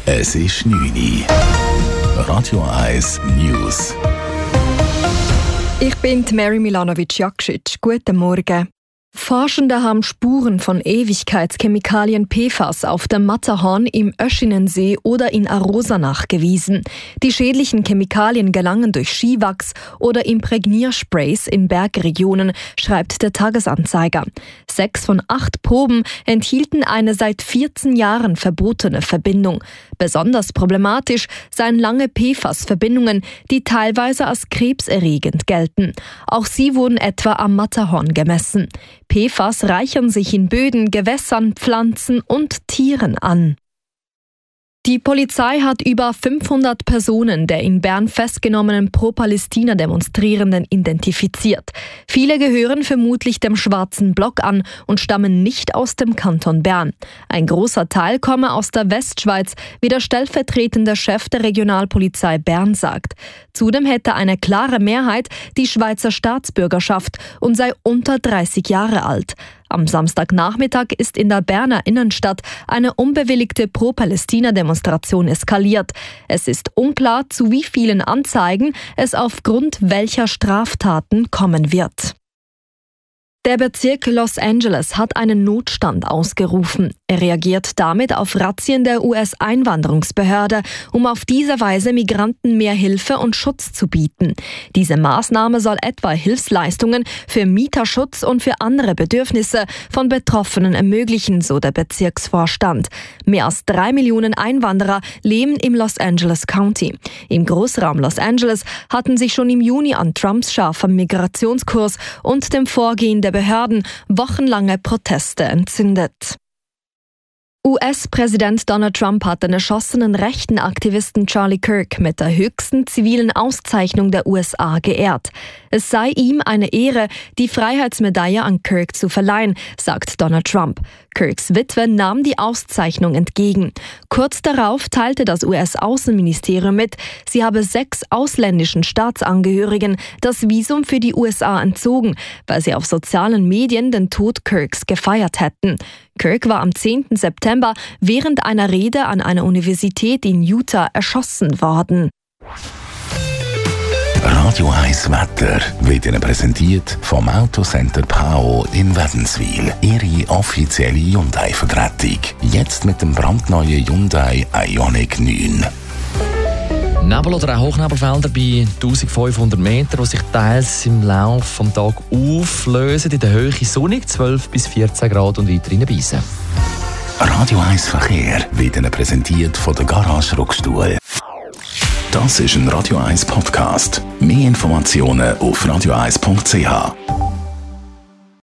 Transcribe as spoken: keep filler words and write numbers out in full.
Es ist neun Uhr. Radio eins News. Ich bin Mary Milanovic-Jakšić. Guten Morgen. Forschende haben Spuren von Ewigkeitschemikalien P F A S auf dem Matterhorn, im Öschinensee oder in Arosa nachgewiesen. Die schädlichen Chemikalien gelangen durch Skiwachs oder Imprägniersprays in Bergregionen, schreibt der Tagesanzeiger. Sechs von acht Proben enthielten eine seit vierzehn Jahren verbotene Verbindung. Besonders problematisch seien lange P F A S-Verbindungen, die teilweise als krebserregend gelten. Auch sie wurden etwa am Matterhorn gemessen. P F A S reichern sich in Böden, Gewässern, Pflanzen und Tieren an. Die Polizei hat über fünfhundert Personen der in Bern festgenommenen Pro-Palästina-Demonstrierenden identifiziert. Viele gehören vermutlich dem Schwarzen Block an und stammen nicht aus dem Kanton Bern. Ein großer Teil komme aus der Westschweiz, wie der stellvertretende Chef der Regionalpolizei Bern sagt. Zudem hätte eine klare Mehrheit die Schweizer Staatsbürgerschaft und sei unter dreißig Jahre alt. Am Samstagnachmittag ist in der Berner Innenstadt eine unbewilligte Pro-Palästina-Demonstration eskaliert. Es ist unklar, zu wie vielen Anzeigen es aufgrund welcher Straftaten kommen wird. Der Bezirk Los Angeles hat einen Notstand ausgerufen. Er reagiert damit auf Razzien der U S-Einwanderungsbehörde, um auf diese Weise Migranten mehr Hilfe und Schutz zu bieten. Diese Maßnahme soll etwa Hilfsleistungen für Mieterschutz und für andere Bedürfnisse von Betroffenen ermöglichen, so der Bezirksvorstand. Mehr als drei Millionen Einwanderer leben im Los Angeles County. Im Großraum Los Angeles hatten sich schon im Juni an Trumps scharfem Migrationskurs und dem Vorgehen der Behörden wochenlange Proteste entzündet. U S-Präsident Donald Trump hat den erschossenen rechten Aktivisten Charlie Kirk mit der höchsten zivilen Auszeichnung der U S A geehrt. Es sei ihm eine Ehre, die Freiheitsmedaille an Kirk zu verleihen, sagt Donald Trump. Kirks Witwe nahm die Auszeichnung entgegen. Kurz darauf teilte das U S-Außenministerium mit, sie habe sechs ausländischen Staatsangehörigen das Visum für die U S A entzogen, weil sie auf sozialen Medien den Tod Kirks gefeiert hätten. Kirk war am zehnten September während einer Rede an einer Universität in Utah erschossen worden. Radio eins Wetter wird Ihnen präsentiert vom Autocenter Pao in Wädenswil. Ihre offizielle Hyundai-Vertretung. Jetzt mit dem brandneuen Hyundai Ioniq neun. Nebel oder auch Hochnebelfelder bei eintausendfünfhundert Meter, die sich teils im Laufe des Tages auflösen. In der Höhe sonnig, zwölf bis vierzehn Grad und weiter reinbeissen. Radio eins Verkehr wird Ihnen präsentiert von der Garage Ruckstuhl. Das ist ein Radio eins Podcast. Mehr Informationen auf radio eins punkt c h.